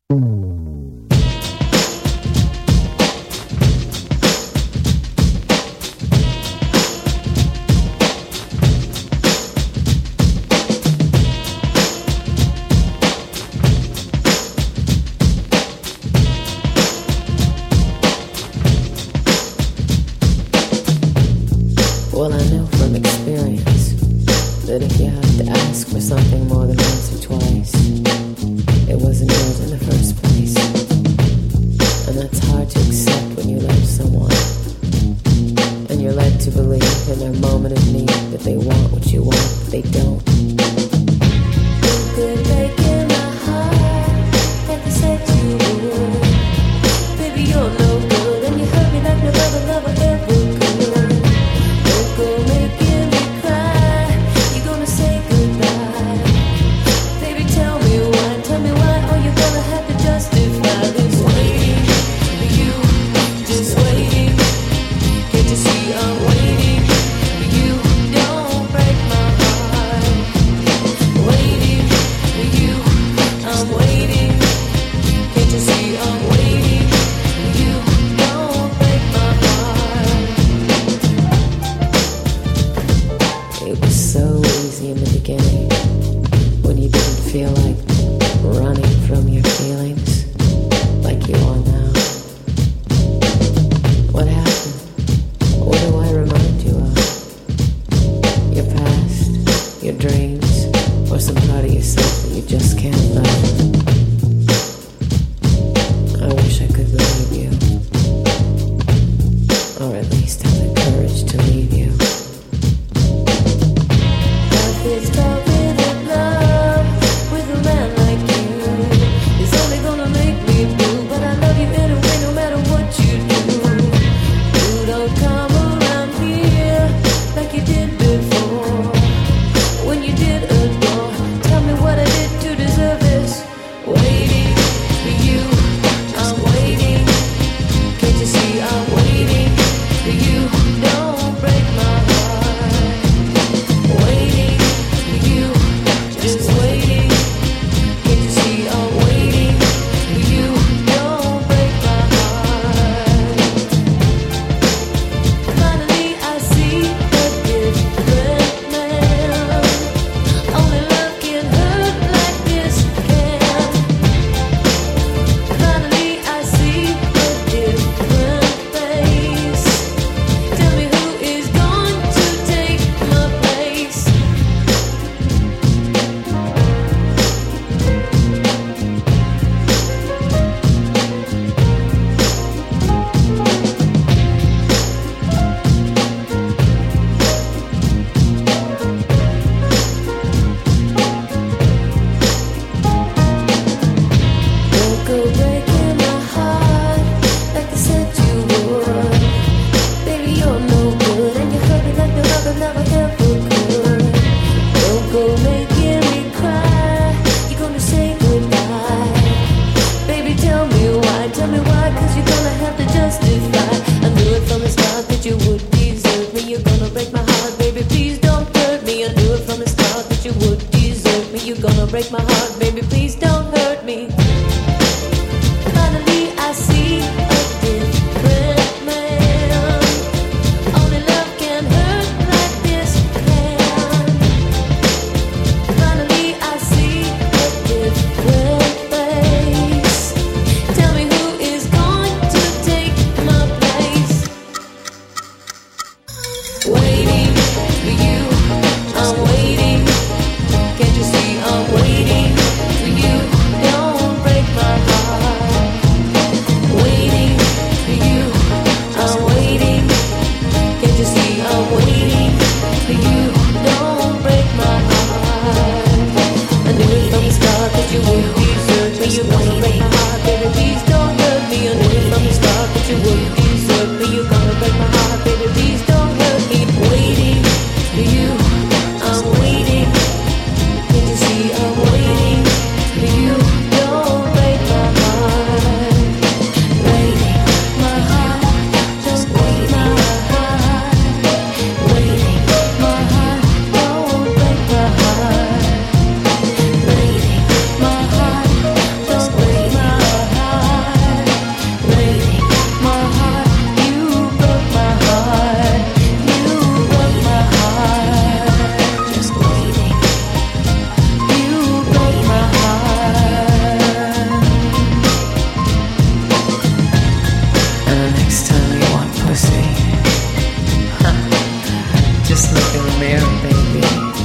Well, I know from experience that if you have to ask for something more than once or twice, it wasn't yours in the first place. And that's hard to accept when you love someone and you're led to believe in their moment of need that they want what you want, but they don't. You could break in my heart like I said you would. Baby, you're no good and you hurt me like no other lover ever could. look in the mirror, baby.